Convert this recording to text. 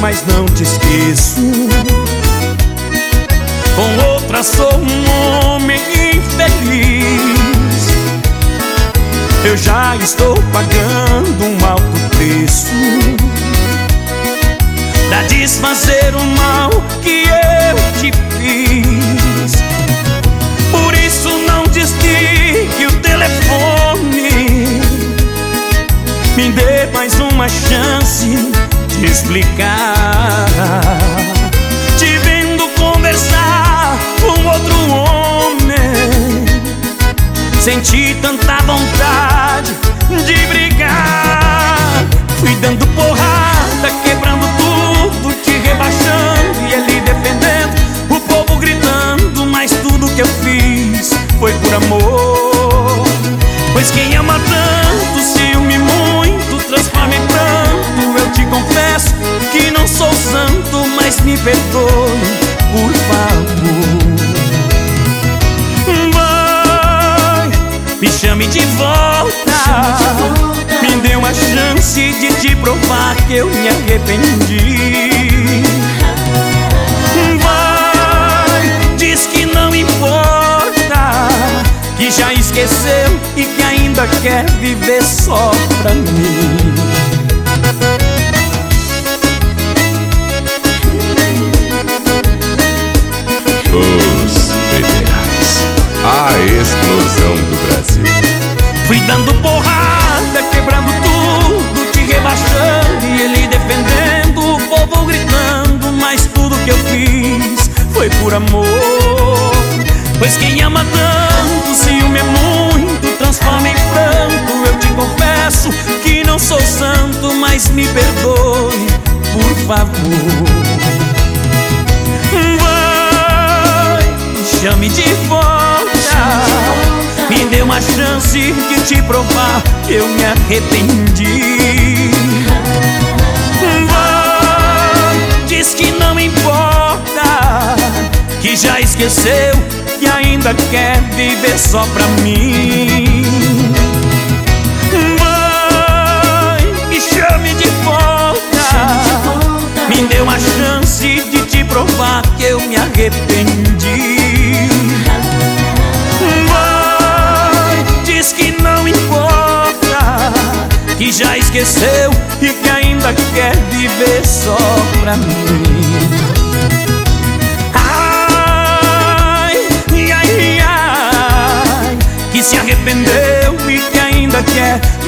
mas não te esqueço. Com outra sou um homem infeliz. Eu já estou pagando um alto preço pra desfazer o mal que eu te fiz. Por isso não desligue o telefone, me dê mais uma chance de explicar. Te vendo conversar com outro homem, senti tanta vontade de brigar. Fui dando porrada, quebrando tudo, te rebaixando e ele defendendo, o povo gritando, mas tudo que eu fiz foi por amor. Pois quem ama tanto, ciúme muito, transforma em pranto. Eu te confesso que não sou santo, mas me perdoe, por favor. Vai, me chame de volta, me dê uma chance de te provar que eu me arrependi. Vai, diz que não importa, que já esqueceu e que ainda quer viver só pra mim. Os Federais, a explosão do Brasil. Fui dando porrada, quebrando tudo, te rebaixando e ele defendendo, o povo gritando, mas tudo que eu fiz foi por amor. Pois quem ama tanto, ciúme é muito, transforma em pranto. Eu te confesso que não sou santo, mas me perdoe, por favor. Vai, chame de volta, me dê uma chance de te provar que eu me arrependi. Vai, diz que não importa, que já esqueceu, que ainda quer viver só pra mim. Vai, me chame de volta, me dê uma chance de te provar que eu me arrependi. Vai, diz que não importa, que já esqueceu e que ainda quer viver só pra mim. Que se arrependeu e que ainda quer